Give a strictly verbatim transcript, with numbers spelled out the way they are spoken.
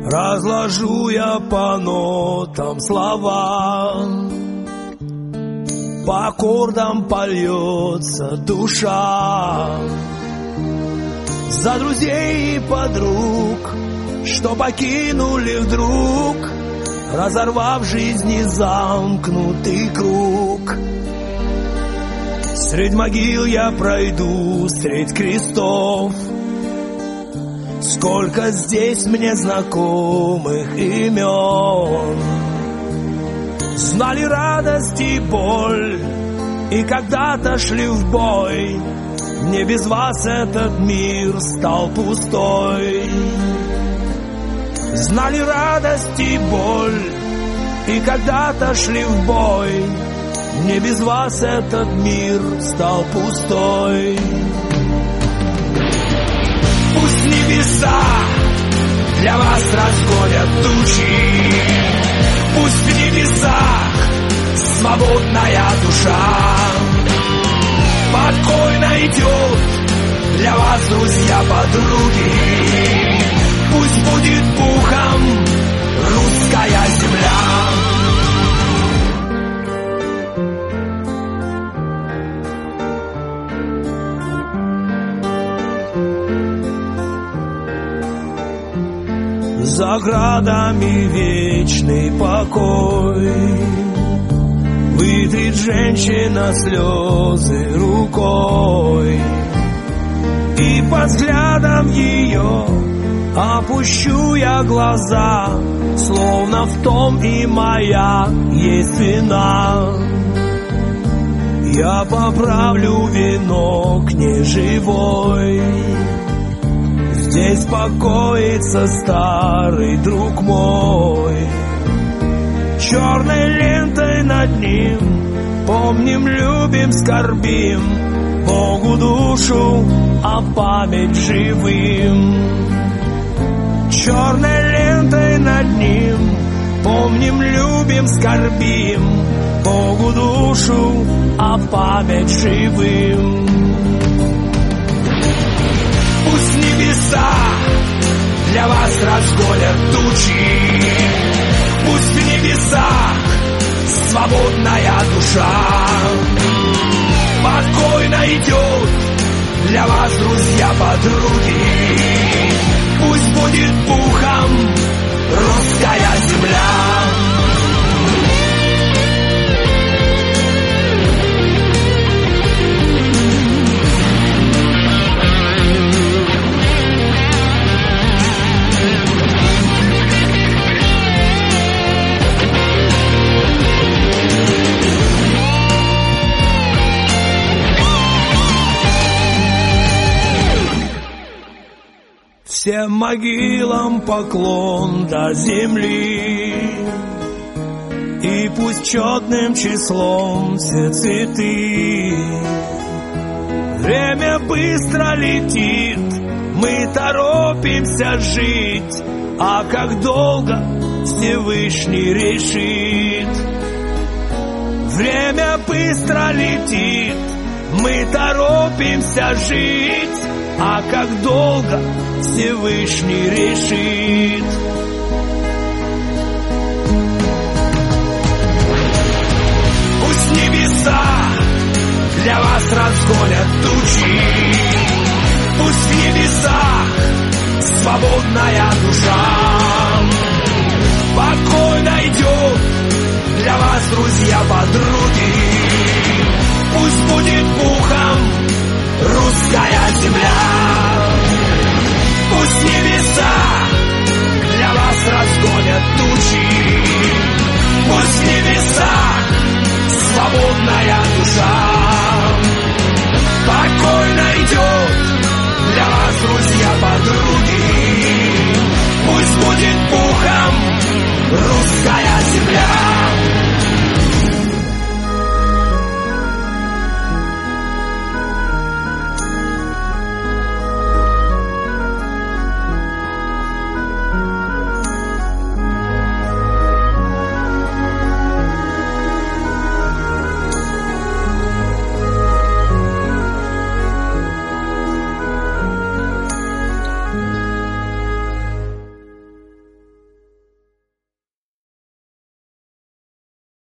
разложу я по нотам слова, по аккордам польется душа. За друзей и подруг, что покинули вдруг, разорвав жизни замкнутый круг. Средь могил я пройду, средь крестов, сколько здесь мне знакомых имен. Знали радость и боль, и когда-то шли в бой. Не без вас этот мир стал пустой. Знали радость и боль, и когда-то шли в бой. Не без вас этот мир стал пустой. Пусть небеса для вас разгонят тучи, пусть в небесах свободная душа покой найдет для вас, друзья, подруги. Пусть будет пухом русская земля. За градами вечный покой, вытрет женщина слезы рукой, и под взглядом ее опущу я глаза, словно в том и моя есть вина. Я поправлю венок неживой, здесь покоится старый друг мой. Черной лентой над ним помним, любим, скорбим, Богу душу, а память живым. Черной лентой над ним помним, любим, скорбим, Богу душу, а память живым. Пусть небеса для вас разгонят тучи, пусть в небесах свободная душа покой найдет для вас, друзья, подруги. Пусть будет пухом русская земля. Всем могилам поклон до земли, и пусть четным числом все цветы. Время быстро летит, мы торопимся жить, а как долго Всевышний решит. Время быстро летит, мы торопимся жить, а как долго Всевышний решит. Пусть небеса для вас разгонят тучи, пусть в небесах свободная душа покой найдет для вас, друзья, подруги. Пусть будет пухом русская земля. Пусть небеса для вас разгонят тучи, пусть в небесах свободная душа